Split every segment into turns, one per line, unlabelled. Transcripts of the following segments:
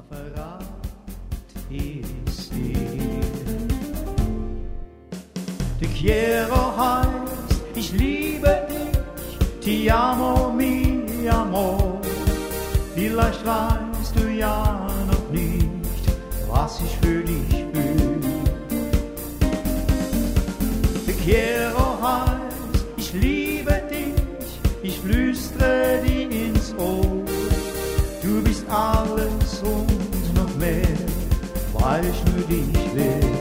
verrat ist dir. Te quiero heißt, ich liebe dich, ti amo, mi amor. Vielleicht weißt du ja noch nicht, was ich für dich fühl. Te quiero heißt, ich liebe dich, ich flüstere dir ins Ohr. Du bist alles und noch mehr, weil ich nur dich will.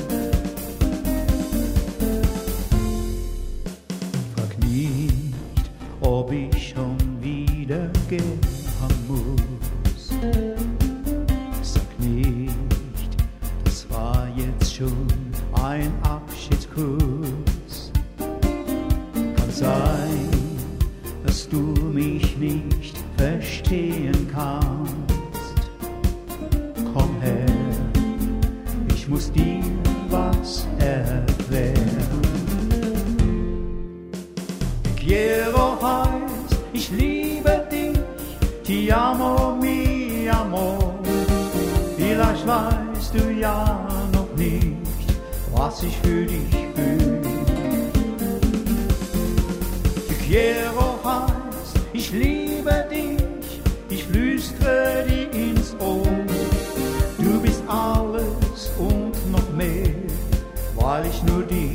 Frag nicht, ob ich schon wieder gehen muss. Sag nicht, das war jetzt schon ein Abschiedskuss. Kann sein, dass du mich nicht verstehen kannst. Komm her, ich muss dir was erklären. Quiero heißt, ich liebe dich, ti amo, mi amor. Vielleicht weißt du ja noch nicht, was ich für dich fühl. Quiero heißt, ich liebe dich, ich flüstere dir ins Ohr. Du bist alles und noch mehr, weil ich nur dich